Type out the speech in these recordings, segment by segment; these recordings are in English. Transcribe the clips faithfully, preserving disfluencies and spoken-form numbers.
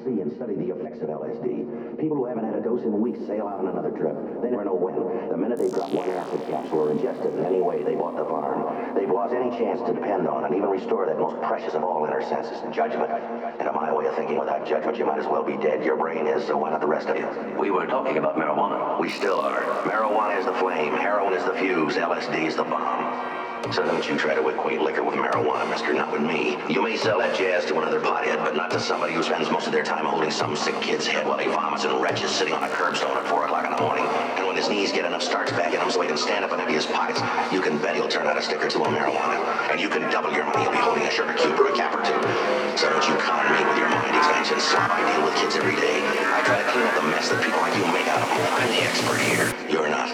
sea and study the effects of L S D. People who haven't had a dose in weeks sail out on another trip. They never know when. The minute they drop one acid capsule or ingest it in any way, they bought the farm. They've lost any chance to depend on and even restore that most precious of all inner senses, judgment. And in my way of thinking, without judgment, you might as well be dead. Your brain is, so why not the rest of you? We were talking about marijuana. We still are. Marijuana is the flame, heroin is the fuse, L S D is the bomb. So don't you try to equate liquor with marijuana, mister, not with me. You may sell that jazz to another pothead, but not to somebody who spends most of their time holding some sick kid's head while he vomits and retches sitting on a curbstone at four o'clock in the morning. And when his knees get enough starch back in him so he can stand up and empty his pockets, you can bet he'll turn out a stick or two on marijuana. And you can double your money, he'll be holding a sugar cube or a cap or two. So don't you con me with your mind expansion slop. I deal with kids every day. I try to clean up the mess that people like you make out of them. I'm the expert here. You're not.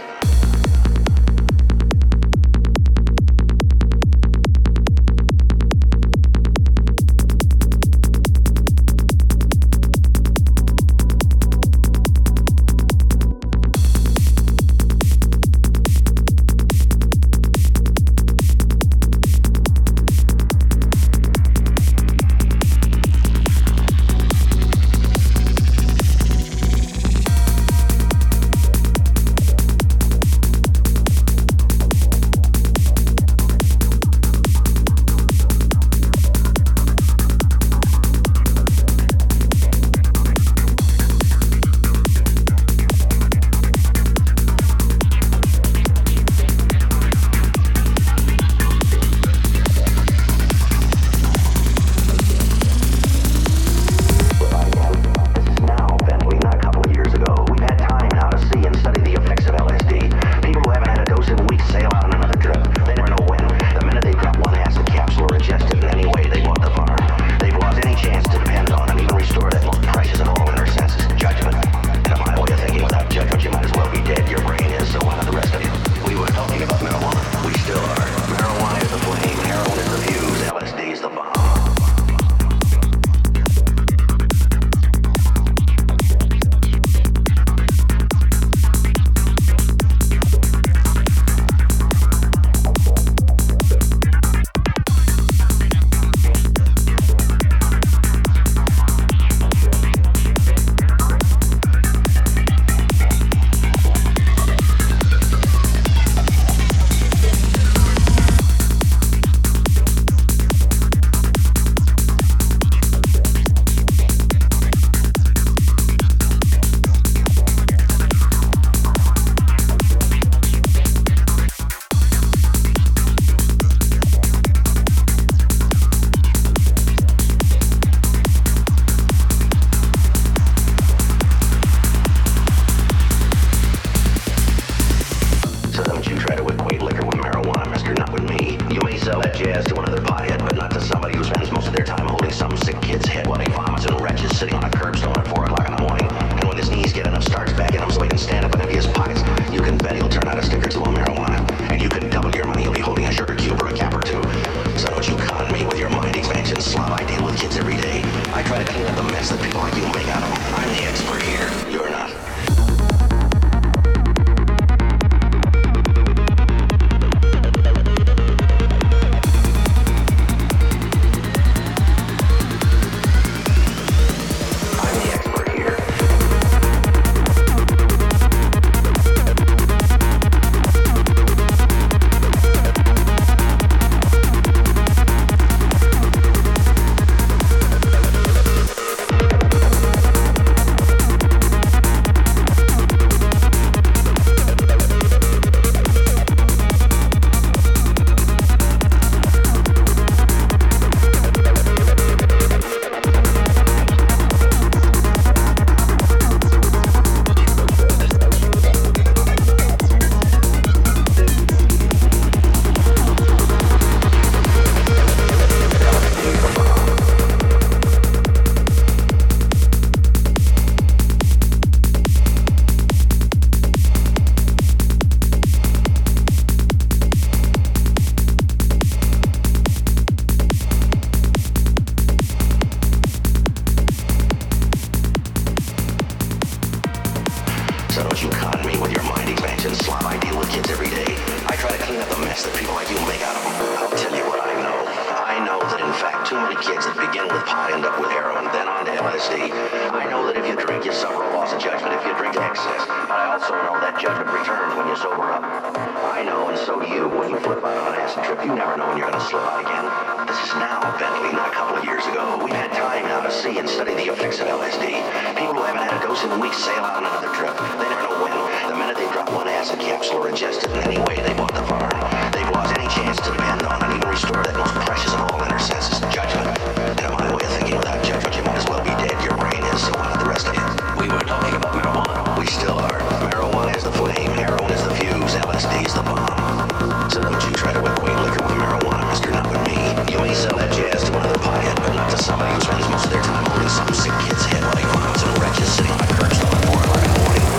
Too many kids that begin with pot end up with heroin, then on to L S D. S D. I know that if you drink, you suffer a loss of judgment if you drink to excess. But I also know that judgment returns when you sober up. I know, and so do you. When you flip out on an acid trip, you never know when you're going to slip out again. This is now, Bentley, not a couple of years ago. We've had time now to see and study the effects of L S D. People who haven't had a dose in weeks sail out on another trip. They never know when. The minute they drop one acid capsule or ingest it in any way, they bought the farm. They've lost any chance to depend on and even restore that most precious of all inner senses, judgment. And in my way of thinking, without judgment, you might as well be dead. Your brain is, so what of the rest of you? We were talking about marijuana. We still are. Marijuana is the flame, heroin is the fuse, L S D is the bomb. So don't you try to equate liquor with marijuana, mister, not with me. You may sell that jazz to another pothead, but not to somebody who spends most of their time holding some sick kid's head while he vomits and wretches sitting on a curbstone at four o'clock in the morning.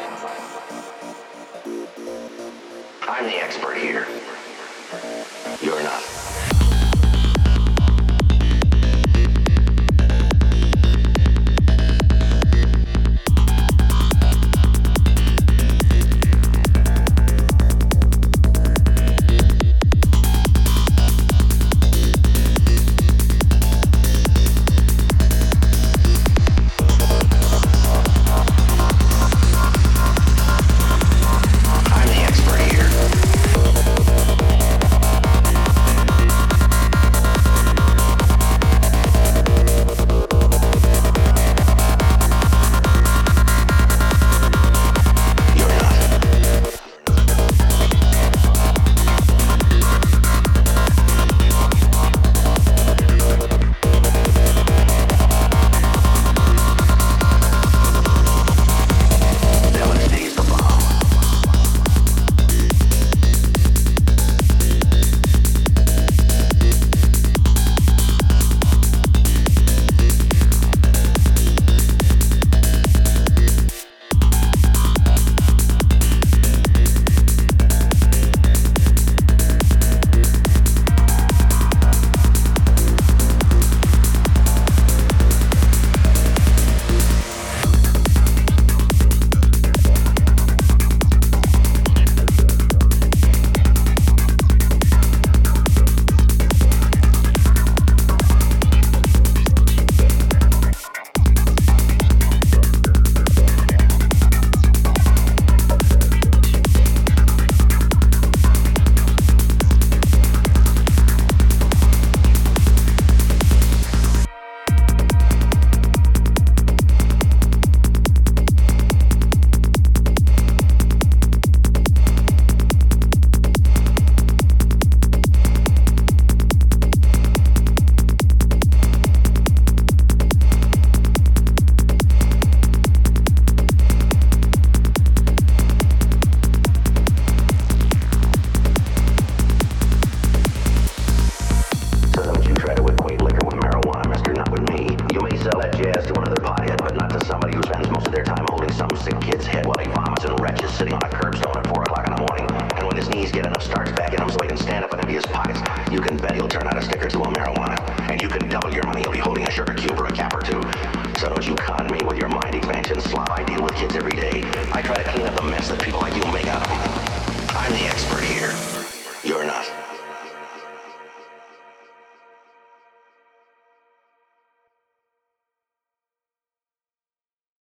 I'm the expert here. You're not. You can bet he'll turn out a stick or two on marijuana. And you can double your money, he'll be holding a sugar cube or a cap or two. So don't you con me with your mind expansion slop. I deal with kids every day. I try to clean up the mess that people like you make out of them. I'm the expert here.